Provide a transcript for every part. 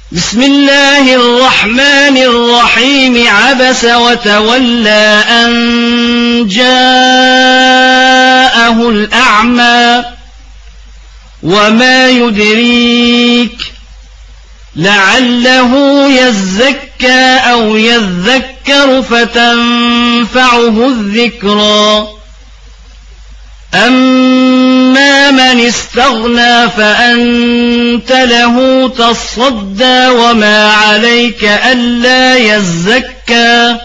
بسم الله الرحمن الرحيم عبس وتولى أن جاءه الأعمى وما يدريك لعله يزكى أو يذكر فتنفعه الذكرى أما من استغنى فأنت له تصدى وما عليك ألا يزكى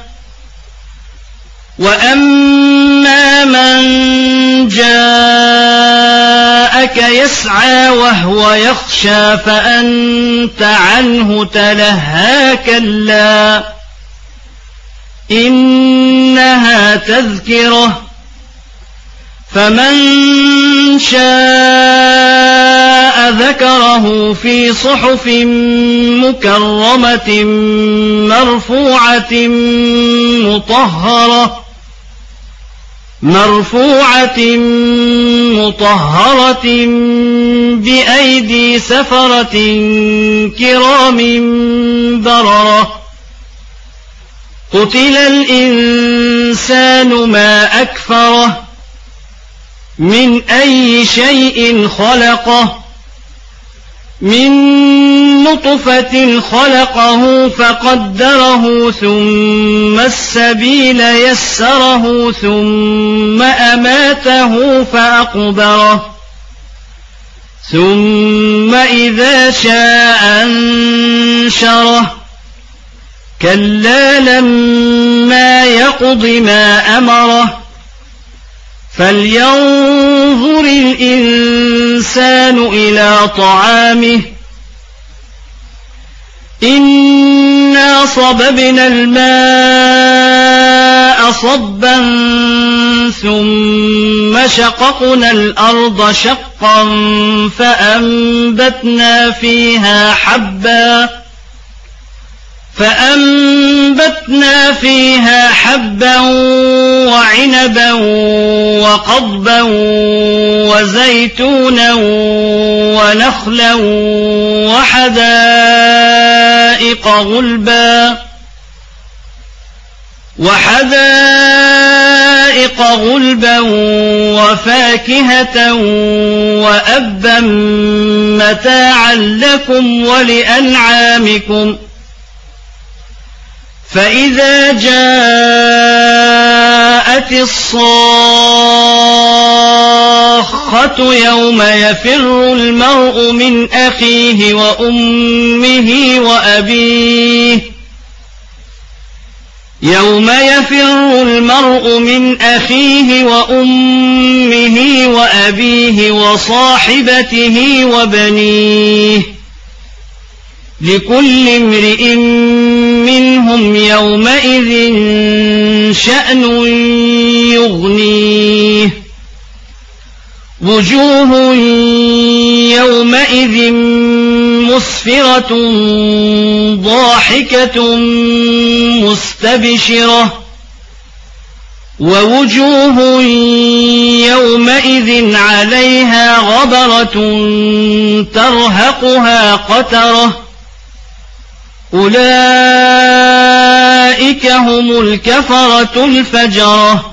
وأما من جاءك يسعى وهو يخشى فأنت عنه تلهى كلا إنها تذكرة فمن شاء ذكره في صحف مكرمة مرفوعة مطهرة بأيدي سفرة كرام بررة قتل الإنسان ما أكفره من أي شيء خلقه من نطفة خلقه فقدره ثم السبيل يسره ثم أماته فأقبره ثم إذا شاء أنشره كلا لما يقض ما أمره فلينظر الإنسان إلى طعامه إنا صببنا الماء صبا ثم شققنا الأرض شقا فأنبتنا فيها حبا وعنبا وقضبا وزيتونا ونخلا وحدائق غلبا وفاكهة وأبا متاعا لكم ولأنعامكم فإذا جاءت الصاخة يوم يفر المرء من أخيه وأمه وأبيه وصاحبته وبنيه لكل امرئ منهم يومئذ شأن يغنيه وجوه يومئذ مسفرة ضاحكة مستبشرة ووجوه يومئذ عليها غبرة ترهقها قترة أولئك هم الكفرة الفجرة